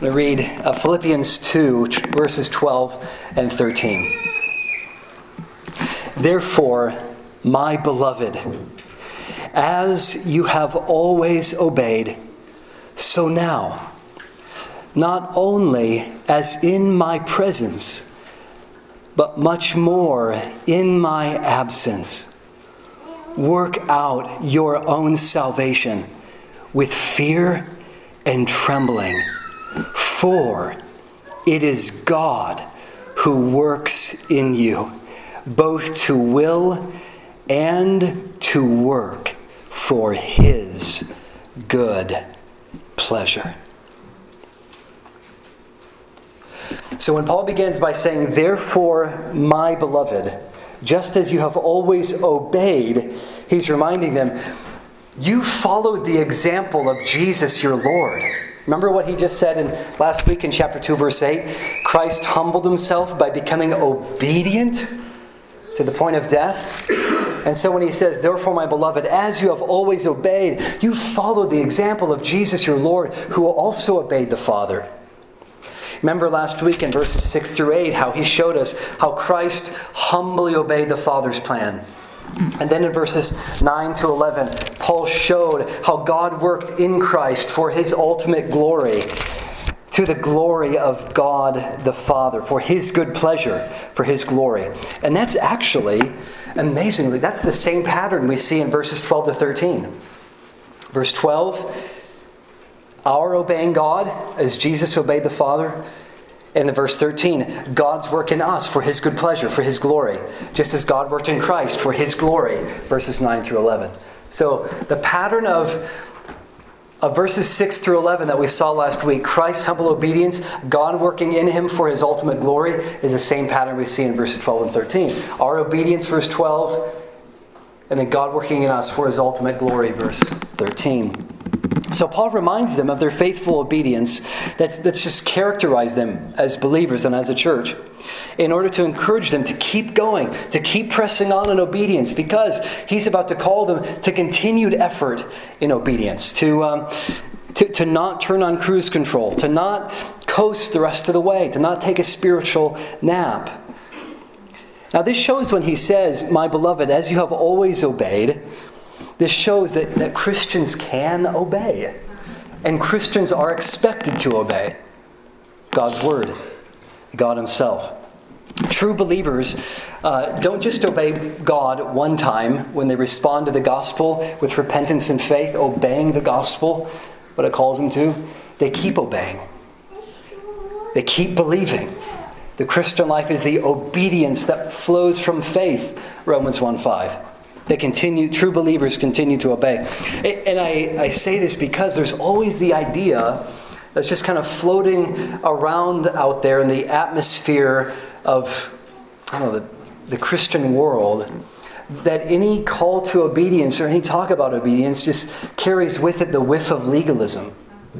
I'm going to read Philippians 2, verses 12 and 13. Therefore, my beloved, as you have always obeyed, so now, not only as in my presence, but much more in my absence, work out your own salvation with fear and trembling, for it is God who works in you, both to will and to work for His good pleasure. So when Paul begins by saying, therefore, my beloved, just as you have always obeyed, he's reminding them, you followed the example of Jesus your Lord. Remember what he just said last week in chapter 2, verse 8? Christ humbled himself by becoming obedient to the point of death. And so when he says, therefore, my beloved, as you have always obeyed, you followed the example of Jesus your Lord, who also obeyed the Father. Remember last week in verses 6 through 8 how he showed us how Christ humbly obeyed the Father's plan. And then in verses 9 to 11, Paul showed how God worked in Christ for His ultimate glory, to the glory of God the Father, for His good pleasure, for His glory. And that's actually, amazingly, that's the same pattern we see in verses 12 to 13. Verse 12, our obeying God as Jesus obeyed the Father. And in verse 13, God's work in us for His good pleasure, for His glory, just as God worked in Christ for His glory, verses 9 through 11. So the pattern of verses 6 through 11 that we saw last week, Christ's humble obedience, God working in Him for His ultimate glory, is the same pattern we see in verses 12 and 13. Our obedience, verse 12, and then God working in us for His ultimate glory, verse 13. So Paul reminds them of their faithful obedience that's just characterized them as believers and as a church, in order to encourage them to keep going, to keep pressing on in obedience, because he's about to call them to continued effort in obedience, to not turn on cruise control, to not coast the rest of the way, to not take a spiritual nap. Now this shows when he says, my beloved, as you have always obeyed, this shows that Christians can obey. And Christians are expected to obey God's Word, God Himself. True believers don't just obey God one time when they respond to the gospel with repentance and faith, obeying the gospel, what it calls them to. They keep obeying. They keep believing. The Christian life is the obedience that flows from faith, Romans 1:5. True believers continue to obey. And I say this because there's always the idea that's just kind of floating around out there in the atmosphere of, the Christian world, that any call to obedience or any talk about obedience just carries with it the whiff of legalism.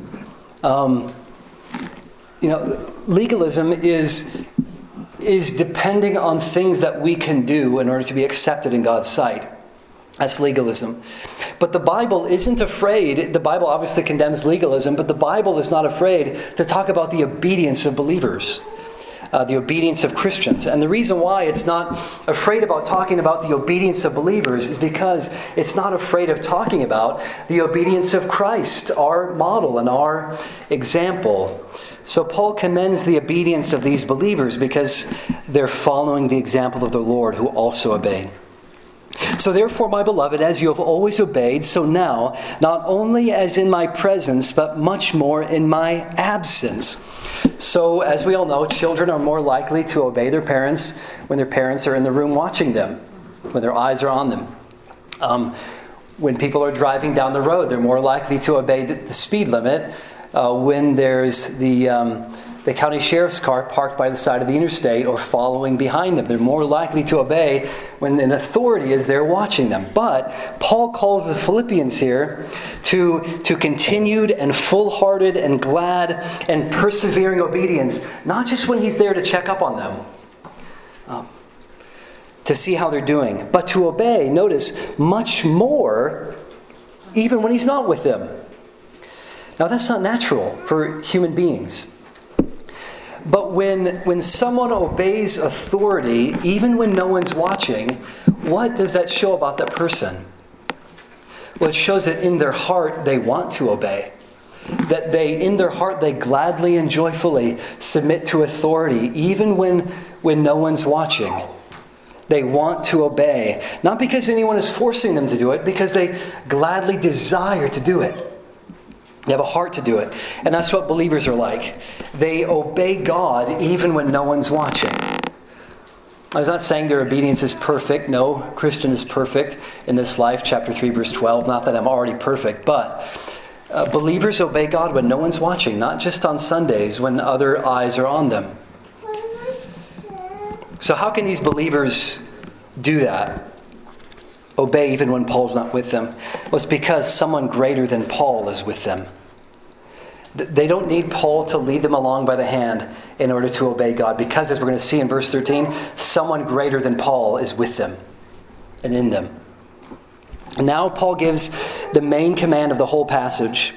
Legalism is depending on things that we can do in order to be accepted in God's sight. That's legalism. But the Bible isn't afraid. The Bible obviously condemns legalism, but the Bible is not afraid to talk about the obedience of believers, the obedience of Christians. And the reason why it's not afraid about talking about the obedience of believers is because it's not afraid of talking about the obedience of Christ, our model and our example. So Paul commends the obedience of these believers because they're following the example of the Lord who also obeyed. So therefore, my beloved, as you have always obeyed, so now, not only as in my presence, but much more in my absence. So, as we all know, children are more likely to obey their parents when their parents are in the room watching them, when their eyes are on them. When people are driving down the road, they're more likely to obey the speed limit when there's the county sheriff's car parked by the side of the interstate or following behind them. They're more likely to obey when an authority is there watching them. But Paul calls the Philippians here to continued and full-hearted and glad and persevering obedience, not just when he's there to check up on them, to see how they're doing, but to obey, notice, much more even when he's not with them. Now, that's not natural for human beings. But when someone obeys authority, even when no one's watching, what does that show about that person? Well, it shows that in their heart they want to obey. That in their heart, they gladly and joyfully submit to authority, even when no one's watching. They want to obey. Not because anyone is forcing them to do it, because they gladly desire to do it. They have a heart to do it. And that's what believers are like. They obey God even when no one's watching. I was not saying their obedience is perfect. No Christian is perfect in this life. Chapter 3, verse 12. Not that I'm already perfect, but believers obey God when no one's watching, not just on Sundays when other eyes are on them. So how can these believers do that? Obey even when Paul's not with them? Well, it's because someone greater than Paul is with them. They don't need Paul to lead them along by the hand in order to obey God, because, as we're going to see in verse 13, someone greater than Paul is with them and in them. And now Paul gives the main command of the whole passage.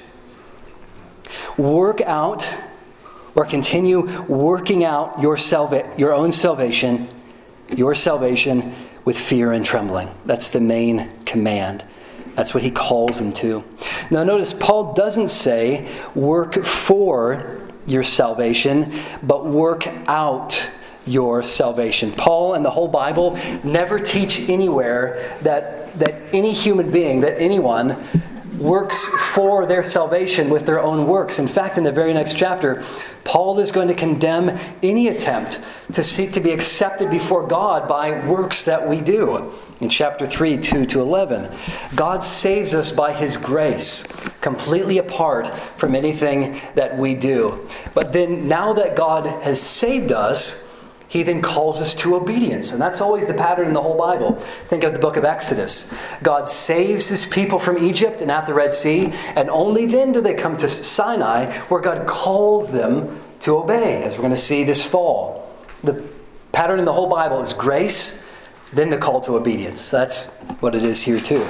Work out, or continue working out your own salvation, your salvation with fear and trembling. That's the main command. That's what he calls them to. Now notice, Paul doesn't say work for your salvation, but work out your salvation. Paul and the whole Bible never teach anywhere that any human being, that anyone works for their salvation with their own works. In fact, in the very next chapter, Paul is going to condemn any attempt to seek to be accepted before God by works that we do. In chapter 3, 2-11, God saves us by His grace, completely apart from anything that we do. But then, now that God has saved us, He then calls us to obedience. And that's always the pattern in the whole Bible. Think of the book of Exodus. God saves His people from Egypt and at the Red Sea, and only then do they come to Sinai, where God calls them to obey, as we're going to see this fall. The pattern in the whole Bible is grace, then the call to obedience. That's what it is here too.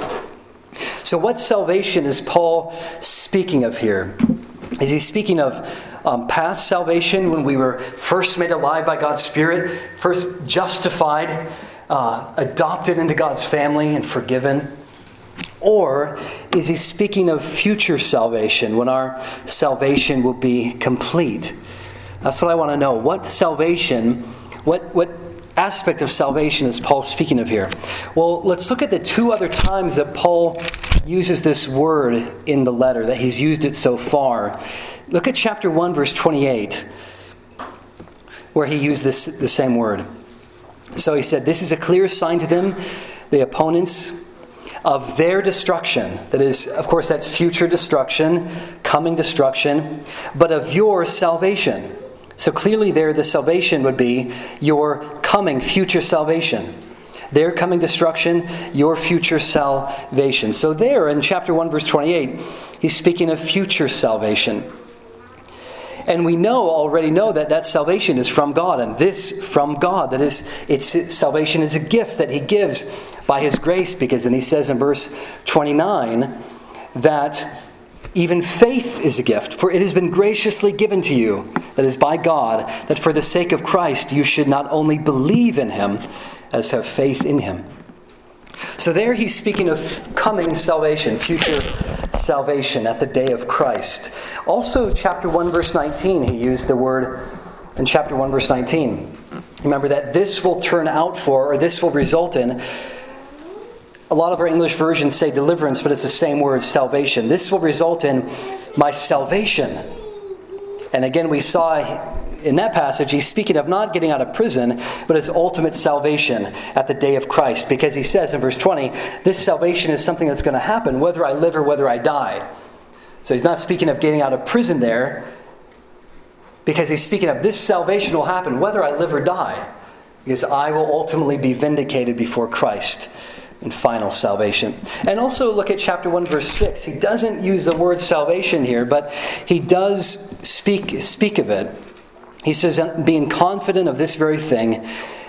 So what salvation is Paul speaking of here? Is he speaking of past salvation, when we were first made alive by God's Spirit, first justified, adopted into God's family and forgiven? Or is he speaking of future salvation, when our salvation will be complete? That's what I want to know. What salvation, what aspect of salvation is Paul speaking of here? Well, let's look at the two other times that Paul uses this word in the letter, that he's used it so far. Look at chapter 1, verse 28, where he used the same word. So he said, "This is a clear sign to them, the opponents, of their destruction." That is, of course, that's future destruction, coming destruction, but of your salvation. So clearly there, the salvation would be your coming future salvation. Their coming destruction, your future salvation. So there in chapter 1, verse 28, he's speaking of future salvation. And we already know that salvation is from God, and this from God. That is, salvation is a gift that He gives by His grace, because then he says in verse 29 that even faith is a gift, for it has been graciously given to you, that is by God, that for the sake of Christ you should not only believe in Him, as have faith in Him. So there he's speaking of coming salvation, future salvation at the day of Christ. Also, chapter 1, verse 19, he used the word in chapter 1, verse 19. Remember that this will turn out for, or this will result in, a lot of our English versions say deliverance, but it's the same word, salvation. This will result in my salvation. And again, we saw in that passage, he's speaking of not getting out of prison, but his ultimate salvation at the day of Christ. Because he says in verse 20, this salvation is something that's going to happen whether I live or whether I die. So he's not speaking of getting out of prison there, because he's speaking of this salvation will happen whether I live or die, because I will ultimately be vindicated before Christ in final salvation. And also look at chapter 1, verse 6. He doesn't use the word salvation here, but he does speak of it. He says, being confident of this very thing,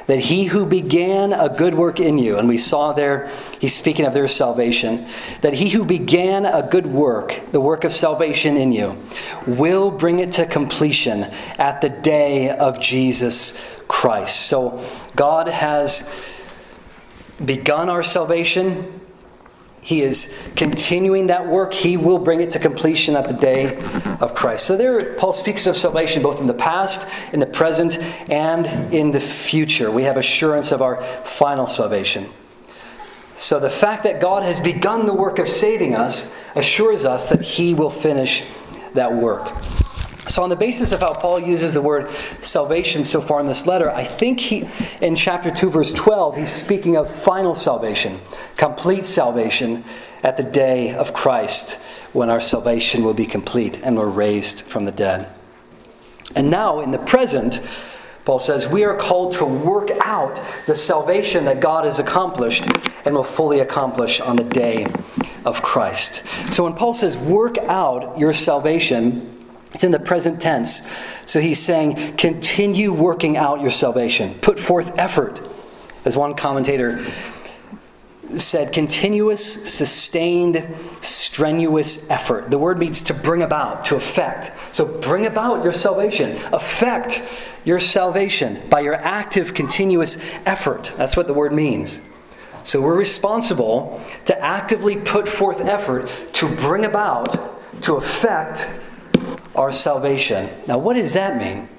that he who began a good work in you, and we saw there, he's speaking of their salvation, that he who began a good work, the work of salvation in you, will bring it to completion at the day of Jesus Christ. So God has begun our salvation. He is continuing that work. He will bring it to completion at the day of Christ. So there, Paul speaks of salvation both in the past, in the present, and in the future. We have assurance of our final salvation. So the fact that God has begun the work of saving us assures us that he will finish that work. So on the basis of how Paul uses the word salvation so far in this letter, I think in chapter 2, verse 12, he's speaking of final salvation, complete salvation at the day of Christ, when our salvation will be complete and we're raised from the dead. And now, in the present, Paul says, we are called to work out the salvation that God has accomplished and will fully accomplish on the day of Christ. So when Paul says, work out your salvation, it's in the present tense. So he's saying, continue working out your salvation. Put forth effort. As one commentator said, continuous, sustained, strenuous effort. The word means to bring about, to effect. So bring about your salvation. Effect your salvation by your active, continuous effort. That's what the word means. So we're responsible to actively put forth effort to bring about, to effect our salvation. Now, what does that mean?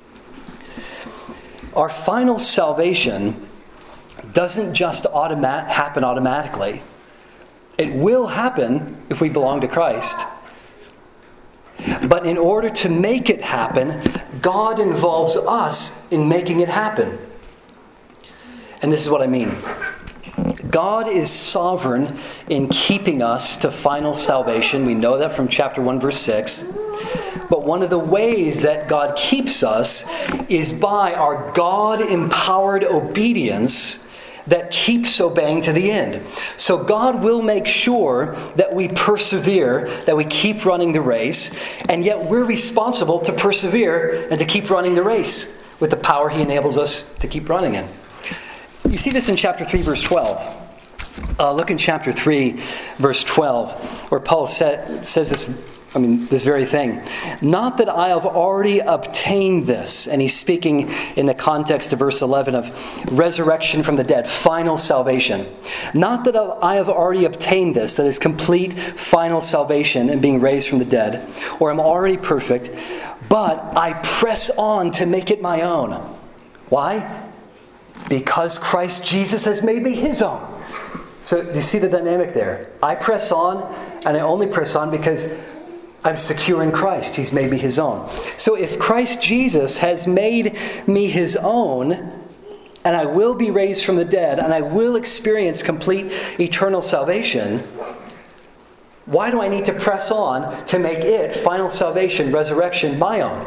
Our final salvation doesn't just happen automatically. It will happen if we belong to Christ. But in order to make it happen, God involves us in making it happen. And this is what I mean. God is sovereign in keeping us to final salvation. We know that from chapter 1, verse 6. But one of the ways that God keeps us is by our God-empowered obedience that keeps obeying to the end. So God will make sure that we persevere, that we keep running the race, and yet we're responsible to persevere and to keep running the race with the power he enables us to keep running in. You see this in chapter 3, verse 12. Look in chapter 3, verse 12, where Paul says this very thing. Not that I have already obtained this. And he's speaking in the context of verse 11 of resurrection from the dead, final salvation. Not that I have already obtained this, that is complete final salvation and being raised from the dead, or am already perfect, but I press on to make it my own. Why? Because Christ Jesus has made me his own. So do you see the dynamic there? I press on, and I only press on because I'm secure in Christ. He's made me his own. So if Christ Jesus has made me his own, and I will be raised from the dead, and I will experience complete eternal salvation, why do I need to press on to make it, final salvation, resurrection, my own?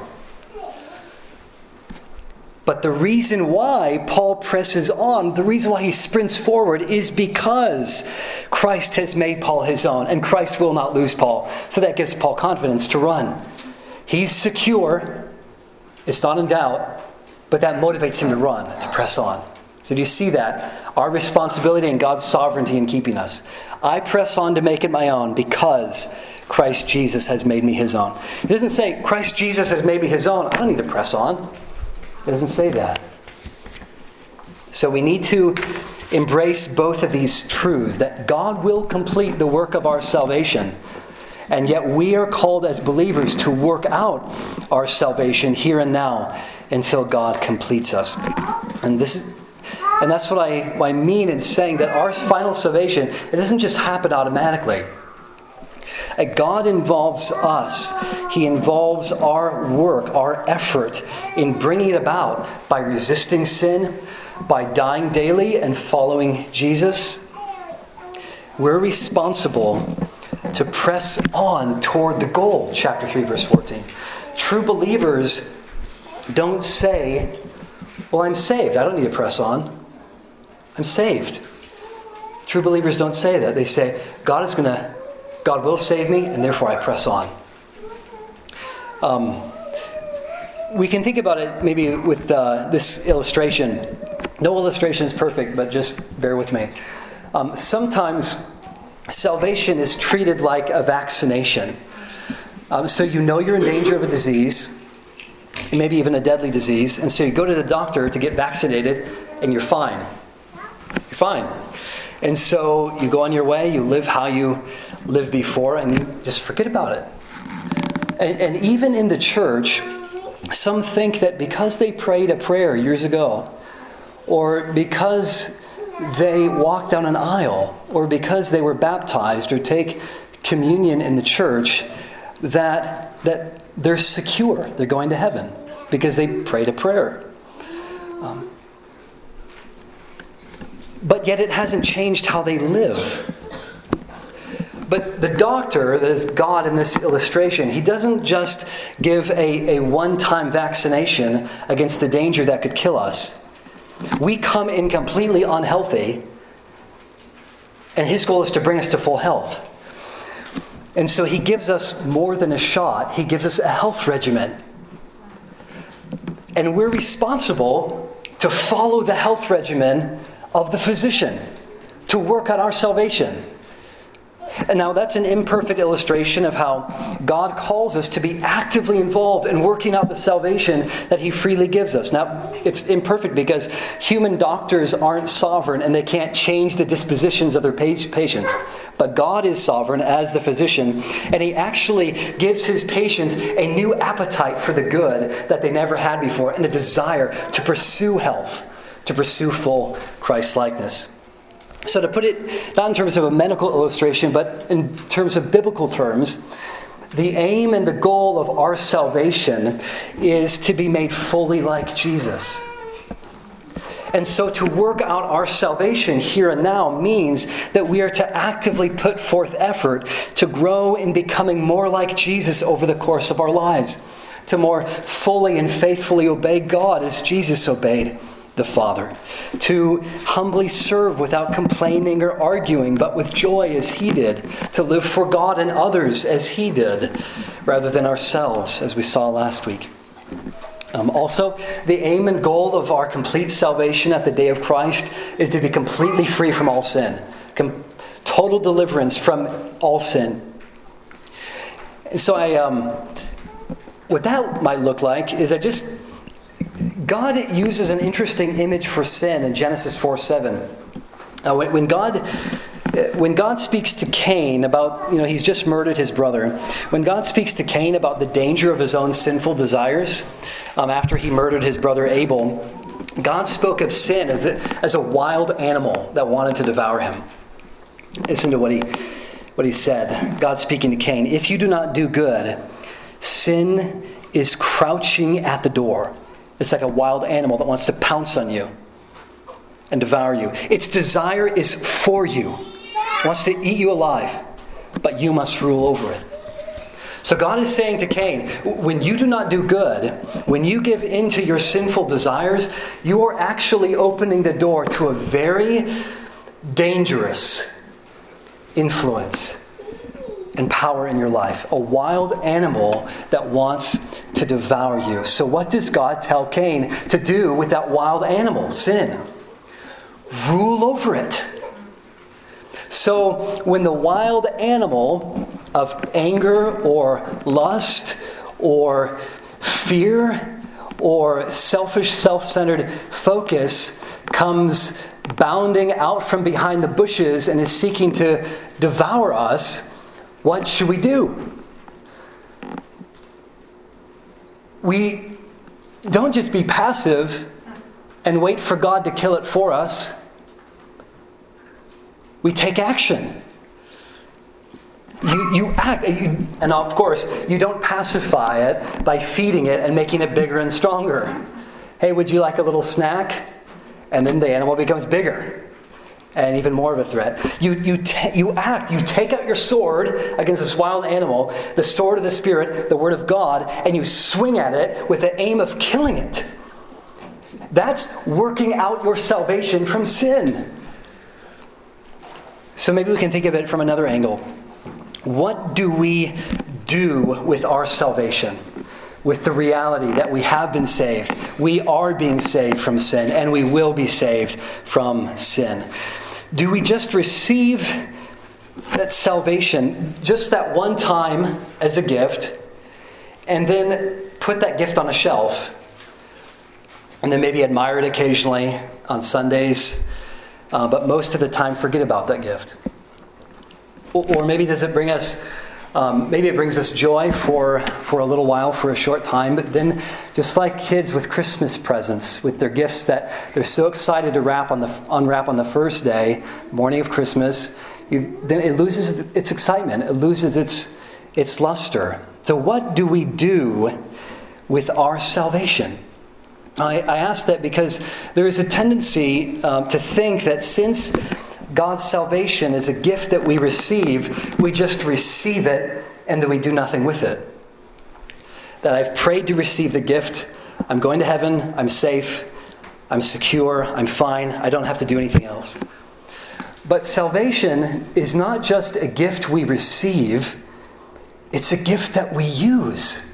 But the reason why Paul presses on, the reason why he sprints forward is because Christ has made Paul his own, and Christ will not lose Paul. So that gives Paul confidence to run. He's secure. It's not in doubt, but that motivates him to run, to press on. So do you see that? Our responsibility and God's sovereignty in keeping us. I press on to make it my own because Christ Jesus has made me his own. It doesn't say, Christ Jesus has made me his own. I don't need to press on. It doesn't say that. So we need to embrace both of these truths, that God will complete the work of our salvation, and yet we are called as believers to work out our salvation here and now until God completes us. And that's what I mean in saying that our final salvation, it doesn't just happen automatically. God involves us. He involves our work, our effort in bringing it about by resisting sin, by dying daily and following Jesus. We're responsible to press on toward the goal, chapter 3, verse 14. True believers don't say, well, I'm saved. I don't need to press on. I'm saved. True believers don't say that. They say, God will save me, and therefore I press on. We can think about it maybe with this illustration. No illustration is perfect, but just bear with me. Sometimes salvation is treated like a vaccination. So you know you're in danger of a disease, maybe even a deadly disease, and so you go to the doctor to get vaccinated, and you're fine. You're fine. And so you go on your way, you live how you lived before, and you just forget about it. And even in the church, some think that because they prayed a prayer years ago, or because they walked down an aisle, or because they were baptized or take communion in the church, that they're secure. They're going to heaven because they prayed a prayer. But yet it hasn't changed how they live. But the doctor, that is God in this illustration, he doesn't just give a one-time vaccination against the danger that could kill us. We come in completely unhealthy, and his goal is to bring us to full health. And so he gives us more than a shot. He gives us a health regimen. And we're responsible to follow the health regimen of the physician to work out our salvation. And now that's an imperfect illustration of how God calls us to be actively involved in working out the salvation that he freely gives us. Now, it's imperfect because human doctors aren't sovereign and they can't change the dispositions of their patients. But God is sovereign as the physician, and he actually gives his patients a new appetite for the good that they never had before, and a desire to pursue health, to pursue full Christ-likeness. So to put it, not in terms of a medical illustration, but in terms of biblical terms, the aim and the goal of our salvation is to be made fully like Jesus. And so to work out our salvation here and now means that we are to actively put forth effort to grow in becoming more like Jesus over the course of our lives, to more fully and faithfully obey God as Jesus obeyed the Father, to humbly serve without complaining or arguing, but with joy as he did, to live for God and others as he did, rather than ourselves, as we saw last week. Also, the aim and goal of our complete salvation at the day of Christ is to be completely free from all sin, total deliverance from all sin. And so what that might look like is God uses an interesting image for sin in Genesis 4:7. When God speaks to Cain about, he's just murdered his brother. When God speaks to Cain about the danger of his own sinful desires, after he murdered his brother Abel, God spoke of sin as a wild animal that wanted to devour him. Listen to what he said. God speaking to Cain, "If you do not do good, sin is crouching at the door." It's like a wild animal that wants to pounce on you and devour you. Its desire is for you. It wants to eat you alive, but you must rule over it. So God is saying to Cain, when you do not do good, when you give in to your sinful desires, you are actually opening the door to a very dangerous influence and power in your life. A wild animal that wants to devour you. So what does God tell Cain to do with that wild animal, sin? Rule over it. So when the wild animal of anger or lust or fear or selfish, self-centered focus comes bounding out from behind the bushes and is seeking to devour us, what should we do? We don't just be passive and wait for God to kill it for us. We take action. You act. And of course, you don't pacify it by feeding it and making it bigger and stronger. Hey, would you like a little snack? And then the animal becomes bigger and even more of a threat. You act. You take out your sword against this wild animal, the sword of the Spirit, the Word of God, and you swing at it with the aim of killing it. That's working out your salvation from sin. So maybe we can think of it from another angle. What do we do with our salvation? with the reality that we have been saved. We are being saved from sin, and we will be saved from sin. Do we just receive that salvation just that one time as a gift, and then put that gift on a shelf, and then maybe admire it occasionally on Sundays, but most of the time forget about that gift? Or maybe does it bring us, maybe it brings us joy for a little while, for a short time, but then just like kids with Christmas presents, with their gifts that they're so excited to unwrap on the first day, morning of Christmas, then it loses its excitement, it loses its luster. So what do we do with our salvation? I ask that because there is a tendency to think that since God's salvation is a gift that we receive, we just receive it and that we do nothing with it. That I've prayed to receive the gift, I'm going to heaven, I'm safe, I'm secure, I'm fine, I don't have to do anything else. But salvation is not just a gift we receive, it's a gift that we use.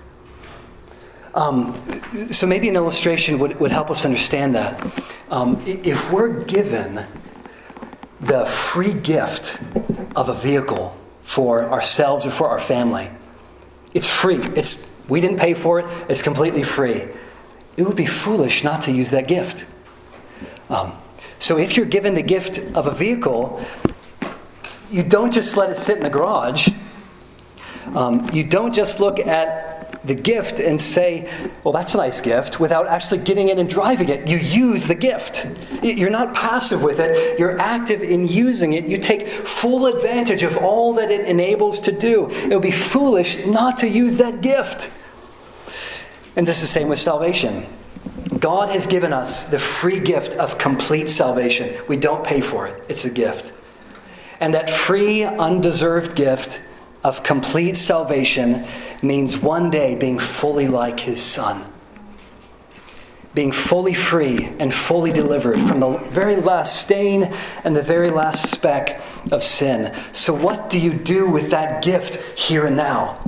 So maybe an illustration would help us understand that. If we're given the free gift of a vehicle for ourselves or for our family, it's free. We didn't pay for it. It's completely free. It would be foolish not to use that gift. So if you're given the gift of a vehicle, you don't just let it sit in the garage. You don't just look at the gift and say, well, that's a nice gift, without actually getting in and driving it. You use the gift. You're not passive with it. You're active in using it. You take full advantage of all that it enables to do. It would be foolish not to use that gift. And this is the same with salvation. God has given us the free gift of complete salvation. We don't pay for it. It's a gift. And that free, undeserved gift of complete salvation means one day being fully like His Son. Being fully free and fully delivered from the very last stain and the very last speck of sin. So what do you do with that gift here and now?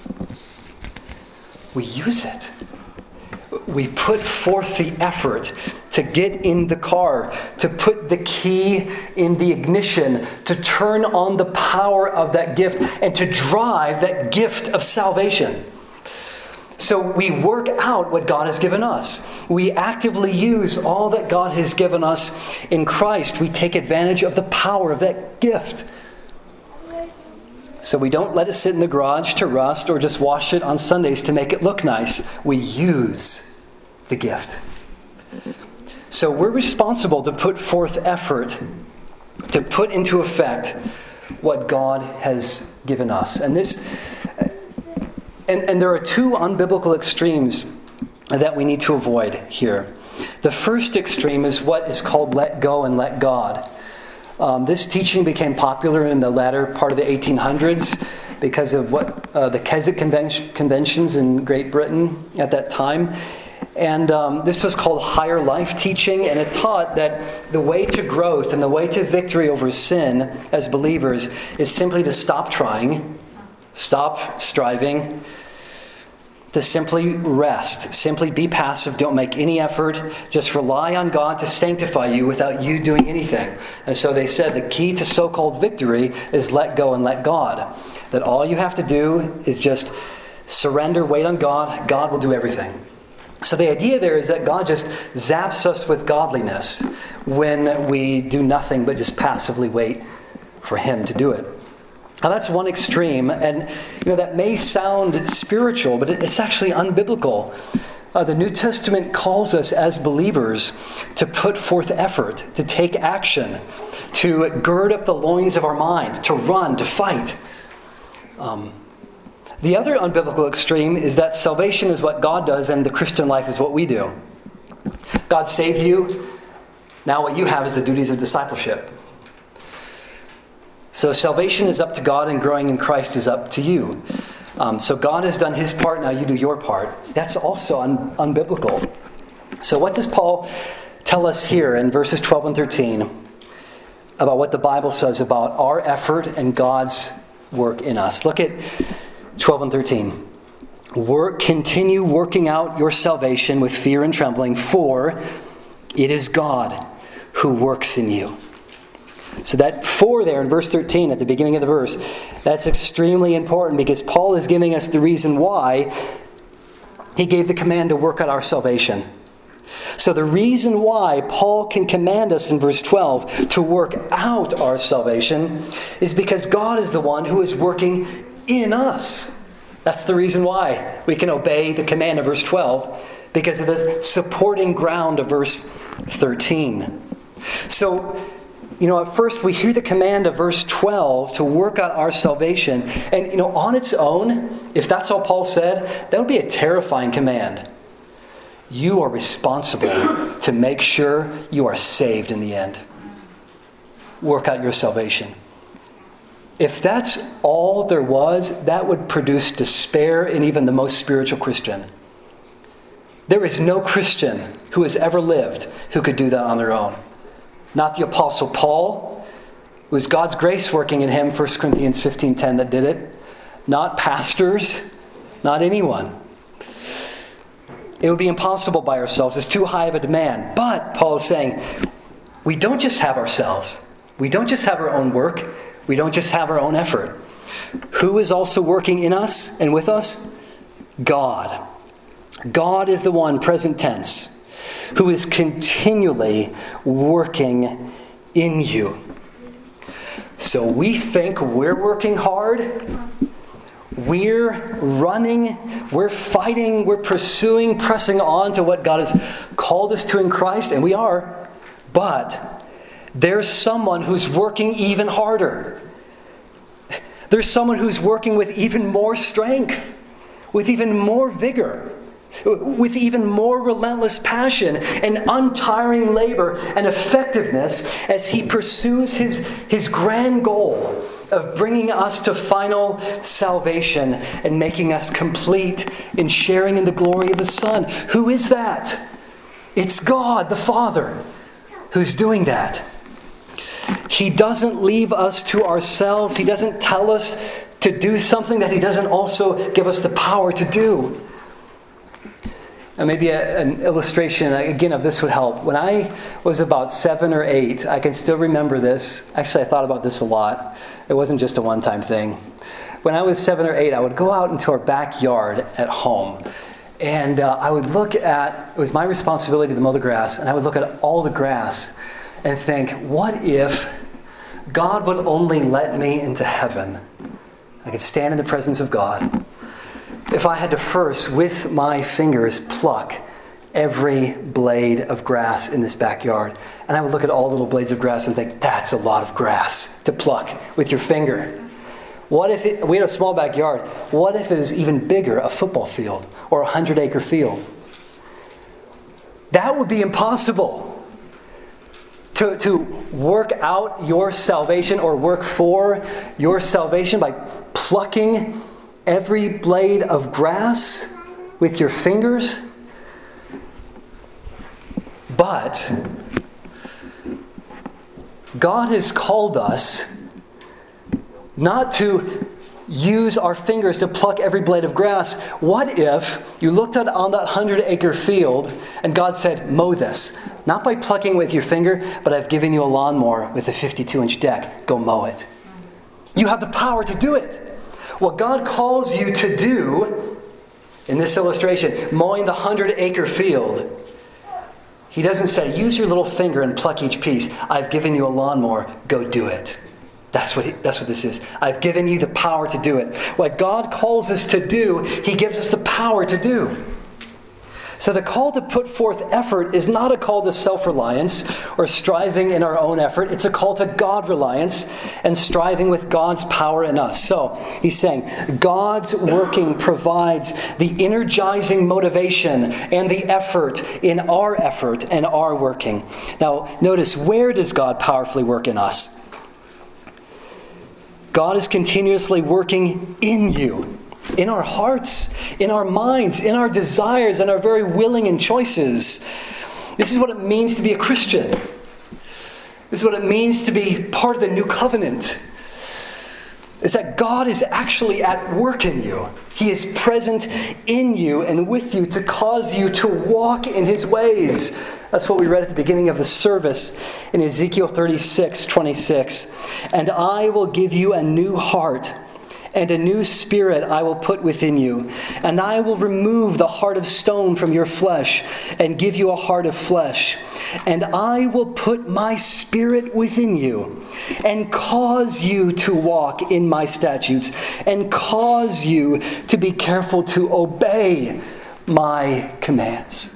We use it. We put forth the effort to get in the car, to put the key in the ignition, to turn on the power of that gift, and to drive that gift of salvation. So we work out what God has given us. We actively use all that God has given us in Christ. We take advantage of the power of that gift. So we don't let it sit in the garage to rust or just wash it on Sundays to make it look nice. We use the gift. So we're responsible to put forth effort to put into effect what God has given us. And there are two unbiblical extremes that we need to avoid here. The first extreme is what is called let go and let God. This teaching became popular in the latter part of the 1800s because of what the Keswick conventions in Great Britain at that time. And this was called higher life teaching, and it taught that the way to growth and the way to victory over sin as believers is simply to stop trying, stop striving, to simply rest, simply be passive, don't make any effort, just rely on God to sanctify you without you doing anything. And so they said the key to so-called victory is let go and let God. That all you have to do is just surrender, wait on God, God will do everything. So the idea there is that God just zaps us with godliness when we do nothing but just passively wait for Him to do it. Now that's one extreme, and that may sound spiritual, but it's actually unbiblical. The New Testament calls us as believers to put forth effort, to take action, to gird up the loins of our mind, to run, to fight. The other unbiblical extreme is that salvation is what God does and the Christian life is what we do. God saved you. Now what you have is the duties of discipleship. So salvation is up to God and growing in Christ is up to you. So God has done His part, now you do your part. That's also unbiblical. So what does Paul tell us here in verses 12 and 13 about what the Bible says about our effort and God's work in us? Look at 12 and 13. Continue working out your salvation with fear and trembling, for it is God who works in you. So that "for" there in verse 13 at the beginning of the verse, that's extremely important because Paul is giving us the reason why he gave the command to work out our salvation. So the reason why Paul can command us in verse 12 to work out our salvation is because God is the one who is working in us. That's the reason why we can obey the command of verse 12, because of the supporting ground of verse 13. So, at first we hear the command of verse 12 to work out our salvation. And, on its own, if that's all Paul said, that would be a terrifying command. You are responsible to make sure you are saved in the end. Work out your salvation. If that's all there was, that would produce despair in even the most spiritual Christian. There is no Christian who has ever lived who could do that on their own. Not the Apostle Paul. It was God's grace working in him, 1 Corinthians 15:10, that did it. Not pastors. Not anyone. It would be impossible by ourselves. It's too high of a demand. But, Paul is saying, we don't just have ourselves. We don't just have our own work. We don't just have our own effort. Who is also working in us and with us? God. God is the one, present tense, who is continually working in you. So we think we're working hard. We're running, we're fighting, we're pursuing, pressing on to what God has called us to in Christ, and we are. But there's someone who's working even harder. There's someone who's working with even more strength, with even more vigor, with even more relentless passion and untiring labor and effectiveness as he pursues his grand goal of bringing us to final salvation and making us complete in sharing in the glory of the Son. Who is that? It's God the Father who's doing that. He doesn't leave us to ourselves. He doesn't tell us to do something that he doesn't also give us the power to do. And maybe an illustration, again, of this would help. When I was about 7 or 8, I can still remember this. Actually, I thought about this a lot. It wasn't just a one-time thing. When I was 7 or 8, I would go out into our backyard at home. And I would look at, it was my responsibility to mow the grass, and I would look at all the grass and think, what if God would only let me into heaven? I could stand in the presence of God. If I had to first, with my fingers, pluck every blade of grass in this backyard. And I would look at all the little blades of grass and think, that's a lot of grass to pluck with your finger. What if we had a small backyard? What if it was even bigger, a football field or a 100-acre field? That would be impossible. To work out your salvation or work for your salvation by plucking every blade of grass with your fingers. But God has called us not to use our fingers to pluck every blade of grass. What if you looked out on that 100-acre field and God said, mow this? Not by plucking with your finger, but I've given you a lawnmower with a 52-inch deck. Go mow it. You have the power to do it. What God calls you to do, in this illustration, mowing the 100-acre field, he doesn't say, use your little finger and pluck each piece. I've given you a lawnmower. Go do it. That's what this is. I've given you the power to do it. What God calls us to do, he gives us the power to do. So the call to put forth effort is not a call to self-reliance or striving in our own effort. It's a call to God-reliance and striving with God's power in us. So he's saying God's working provides the energizing motivation and the effort in our effort and our working. Now notice, where does God powerfully work in us? God is continuously working in you. In our hearts, in our minds, in our desires, and our very willing and choices. This is what it means to be a Christian. This is what it means to be part of the new covenant. is that God is actually at work in you. He is present in you and with you to cause you to walk in his ways. That's what we read at the beginning of the service in Ezekiel 36:26. And I will give you a new heart, and a new spirit I will put within you. And I will remove the heart of stone from your flesh and give you a heart of flesh. And I will put my spirit within you and cause you to walk in my statutes and cause you to be careful to obey my commands.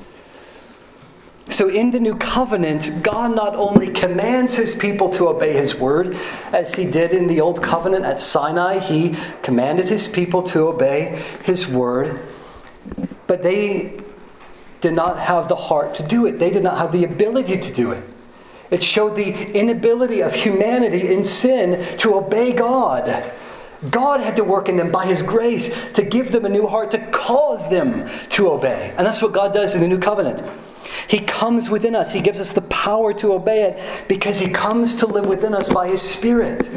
So in the new covenant, God not only commands his people to obey his word, as he did in the old covenant at Sinai. He commanded his people to obey his word, but they did not have the heart to do it. They did not have the ability to do it. It showed the inability of humanity in sin to obey God. God had to work in them by his grace to give them a new heart, to cause them to obey. And that's what God does in the new covenant. He comes within us. He gives us the power to obey it because he comes to live within us by his Spirit.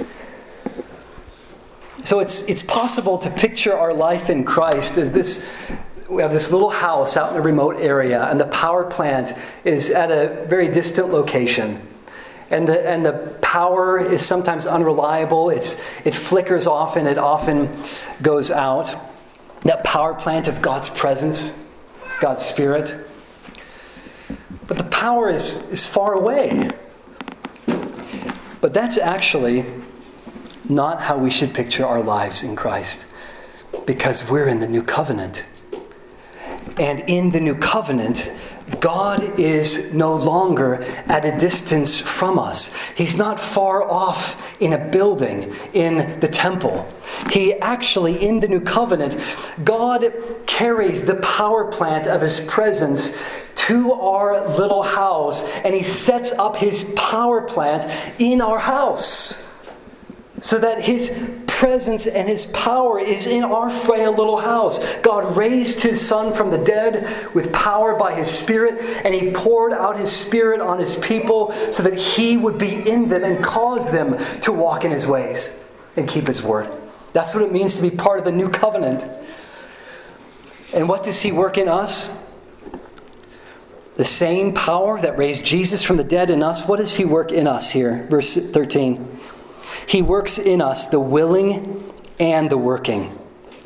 So it's possible to picture our life in Christ as this. We have this little house out in a remote area, and the power plant is at a very distant location. And the power is sometimes unreliable. It flickers often. It often goes out. That power plant of God's presence, God's Spirit. But the power is far away. But that's actually not how we should picture our lives in Christ, because we're in the new covenant. And in the new covenant, God is no longer at a distance from us. He's not far off in a building, in the temple. He actually, in the new covenant, God carries the power plant of his presence to our little house, and he sets up his power plant in our house, so that his presence and his power is in our frail little house. God raised his Son from the dead with power by his Spirit, and he poured out his Spirit on his people so that he would be in them and cause them to walk in his ways and keep his word. That's what it means to be part of the new covenant. And what does he work in us? The same power that raised Jesus from the dead in us. What does he work in us here? Verse 13. He works in us the willing and the working.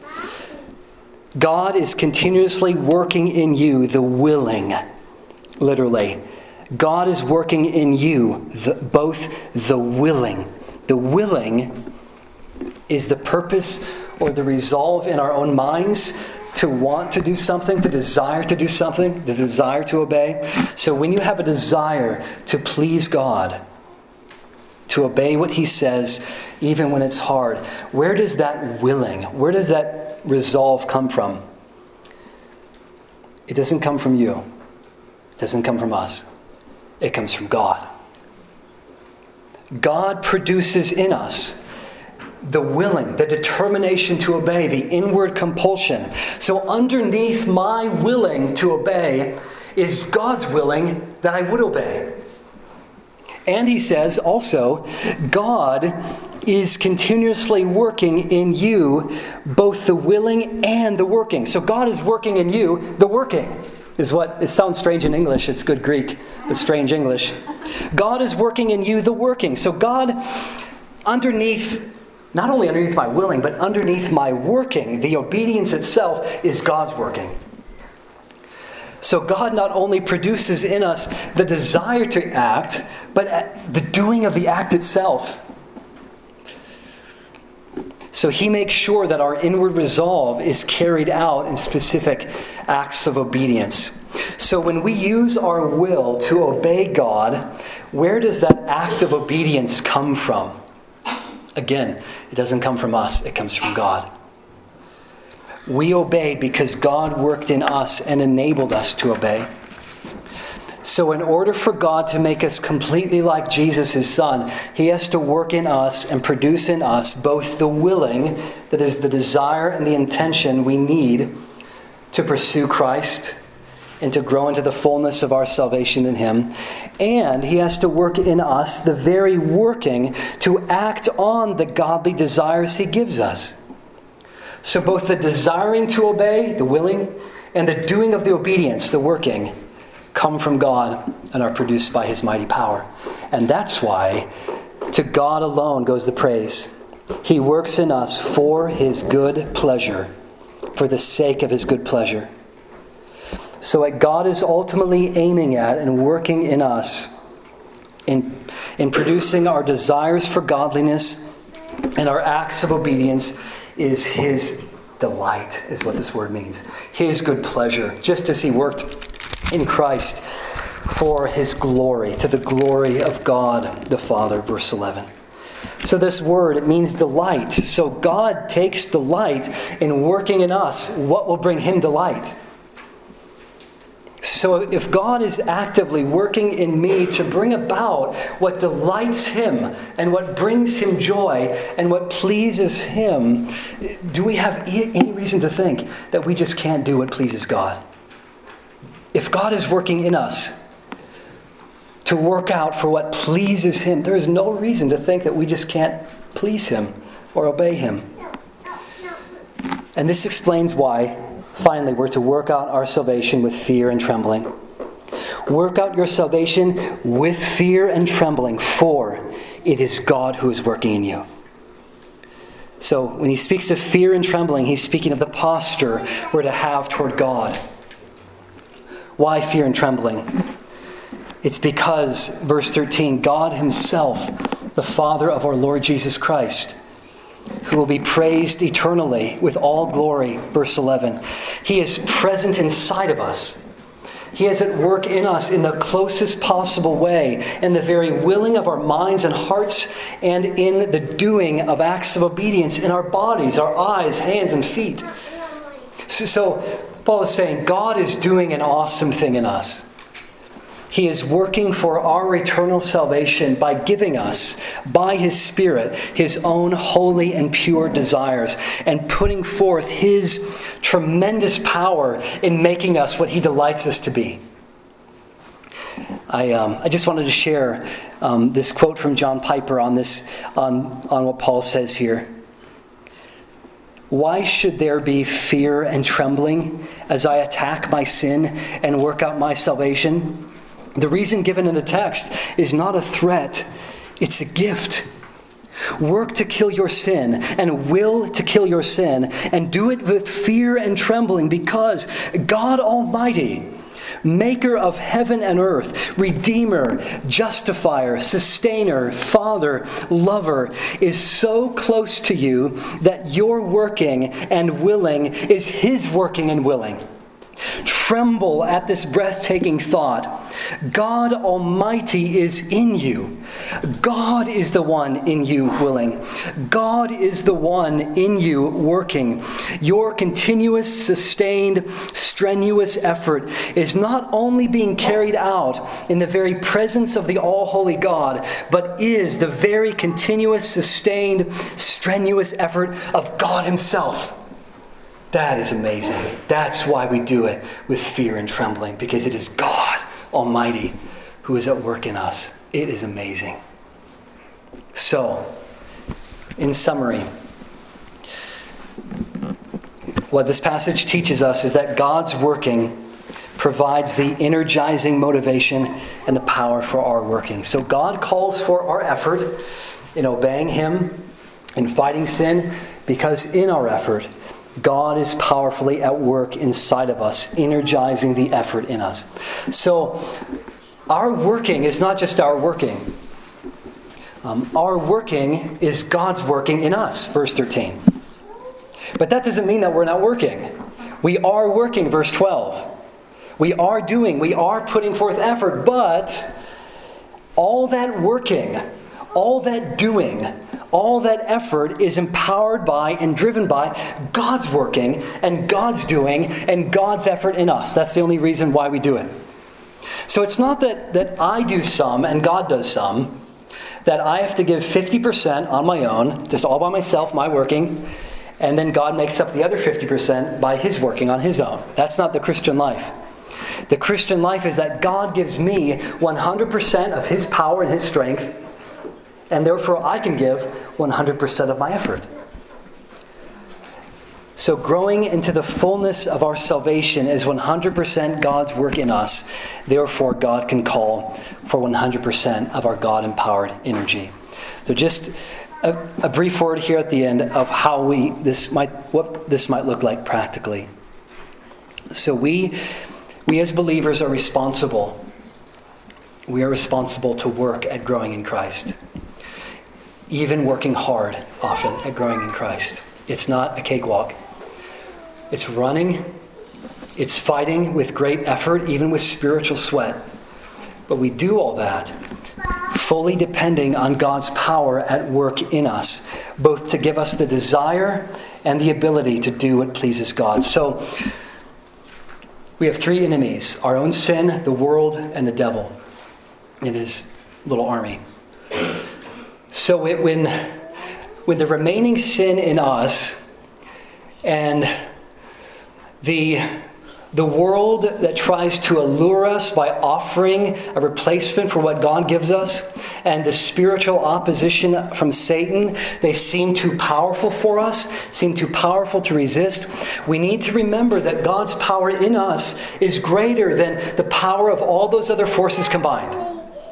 God is continuously working in you the willing. Literally. God is working in you both the willing. The willing is the purpose or the resolve in our own minds to want to do something, to desire to do something, the desire to obey. So when you have a desire to please God, to obey what he says, even when it's hard, where does that willing, where does that resolve come from? It doesn't come from you. It doesn't come from us. It comes from God. God produces in us the willing, the determination to obey, the inward compulsion. So underneath my willing to obey is God's willing that I would obey. And he says also, God is continuously working in you both the willing and the working. So God is working in you the working. Is what it sounds strange in English. It's good Greek, but strange English. God is working in you the working. So God, underneath, not only underneath my willing, but underneath my working, the obedience itself is God's working. So God not only produces in us the desire to act, but the doing of the act itself. So he makes sure that our inward resolve is carried out in specific acts of obedience. So when we use our will to obey God, where does that act of obedience come from? Again, it doesn't come from us, it comes from God. We obey because God worked in us and enabled us to obey. So in order for God to make us completely like Jesus, his Son, he has to work in us and produce in us both the willing, that is the desire and the intention we need to pursue Christ, and to grow into the fullness of our salvation in Him. And He has to work in us the very working to act on the godly desires He gives us. So both the desiring to obey, the willing, and the doing of the obedience, the working, come from God and are produced by His mighty power. And that's why to God alone goes the praise. He works in us for His good pleasure, for the sake of His good pleasure. So what God is ultimately aiming at and working in us, in producing our desires for godliness and our acts of obedience, is His delight, is what this word means. His good pleasure, just as He worked in Christ for His glory, to the glory of God the Father, verse 11. So this word, it means delight. So God takes delight in working in us what will bring Him delight. So if God is actively working in me to bring about what delights Him and what brings Him joy and what pleases Him, do we have any reason to think that we just can't do what pleases God? If God is working in us to work out for what pleases Him, there is no reason to think that we just can't please Him or obey Him. And this explains why, finally, we're to work out our salvation with fear and trembling. Work out your salvation with fear and trembling, for it is God who is working in you. So when he speaks of fear and trembling, he's speaking of the posture we're to have toward God. Why fear and trembling? It's because, verse 13, God Himself, the Father of our Lord Jesus Christ, who will be praised eternally with all glory, verse 11. He is present inside of us. He is at work in us in the closest possible way, in the very willing of our minds and hearts, and in the doing of acts of obedience in our bodies, our eyes, hands, and feet. So Paul is saying God is doing an awesome thing in us. He is working for our eternal salvation by giving us, by His Spirit, His own holy and pure desires, and putting forth His tremendous power in making us what He delights us to be. I just wanted to share this quote from John Piper on what Paul says here. Why should there be fear and trembling as I attack my sin and work out my salvation? The reason given in the text is not a threat, it's a gift. Work to kill your sin and will to kill your sin, and do it with fear and trembling, because God Almighty, Maker of heaven and earth, Redeemer, Justifier, Sustainer, Father, Lover, is so close to you that your working and willing is His working and willing. Tremble at this breathtaking thought. God Almighty is in you. God is the one in you willing. God is the one in you working. Your continuous, sustained, strenuous effort is not only being carried out in the very presence of the all-holy God, but is the very continuous, sustained, strenuous effort of God Himself. That is amazing. That's why we do it with fear and trembling, because it is God Almighty who is at work in us. It is amazing. So, in summary, what this passage teaches us is that God's working provides the energizing motivation and the power for our working. So God calls for our effort in obeying Him, in fighting sin, because in our effort, God is powerfully at work inside of us, energizing the effort in us. So, our working is not just our working. Our working is God's working in us, verse 13. But that doesn't mean that we're not working. We are working, verse 12. We are doing, we are putting forth effort, but all that working, all that doing, all that effort is empowered by and driven by God's working and God's doing and God's effort in us. That's the only reason why we do it. So it's not that I do some and God does some, that I have to give 50% on my own, just all by myself, my working, and then God makes up the other 50% by His working on His own. That's not the Christian life. The Christian life is that God gives me 100% of His power and His strength, and therefore I can give 100% of my effort. So growing into the fullness of our salvation is 100% God's work in us. Therefore, God can call for 100% of our God-empowered energy. So just a brief word here at the end of how what this might look like practically. So we as believers are responsible. We are responsible to work at growing in Christ. Even working hard often at growing in Christ. It's not a cakewalk. It's running. It's fighting with great effort, even with spiritual sweat. But we do all that fully depending on God's power at work in us, both to give us the desire and the ability to do what pleases God. So we have three enemies: our own sin, the world, and the devil in his little army. So when the remaining sin in us and the world that tries to allure us by offering a replacement for what God gives us, and the spiritual opposition from Satan, they seem too powerful for us, seem too powerful to resist. We need to remember that God's power in us is greater than the power of all those other forces combined.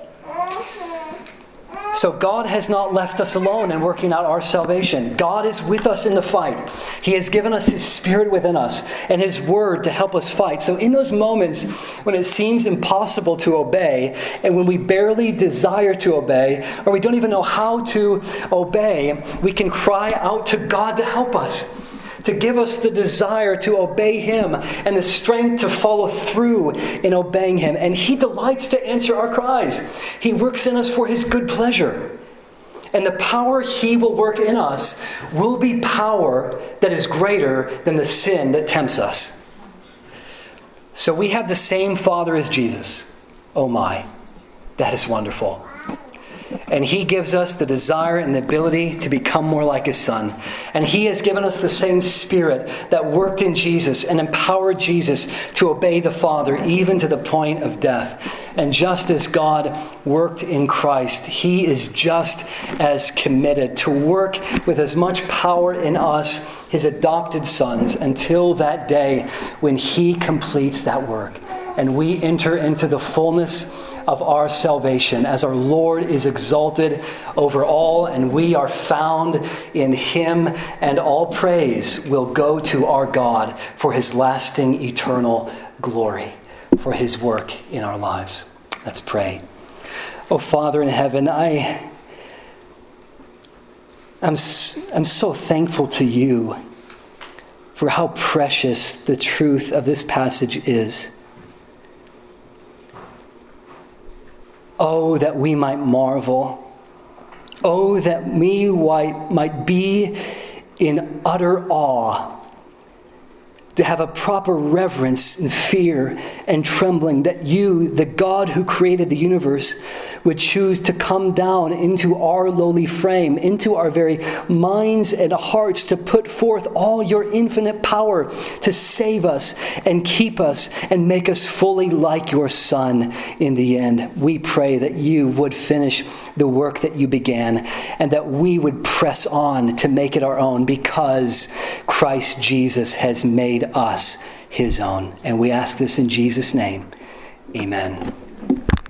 So God has not left us alone in working out our salvation. God is with us in the fight. He has given us His Spirit within us and His Word to help us fight. So in those moments when it seems impossible to obey, and when we barely desire to obey, or we don't even know how to obey, we can cry out to God to help us, to give us the desire to obey Him and the strength to follow through in obeying Him. And He delights to answer our cries. He works in us for His good pleasure. And the power He will work in us will be power that is greater than the sin that tempts us. So we have the same Father as Jesus. Oh my, that is wonderful. And He gives us the desire and the ability to become more like His Son. And He has given us the same Spirit that worked in Jesus and empowered Jesus to obey the Father even to the point of death. And just as God worked in Christ, He is just as committed to work with as much power in us, His adopted sons, until that day when He completes that work. And we enter into the fullness of our salvation as our Lord is exalted over all and we are found in Him, and all praise will go to our God for His lasting eternal glory, for His work in our lives. Let's pray. Oh, Father in heaven, I'm so thankful to You for how precious the truth of this passage is. Oh, that we might marvel. Oh, that we might be in utter awe, to have a proper reverence and fear and trembling that You, the God who created the universe, would choose to come down into our lowly frame, into our very minds and hearts, to put forth all Your infinite power to save us and keep us and make us fully like Your Son in the end. We pray that You would finish the work that You began, and that we would press on to make it our own, because Christ Jesus has made us His own. And we ask this in Jesus' name. Amen.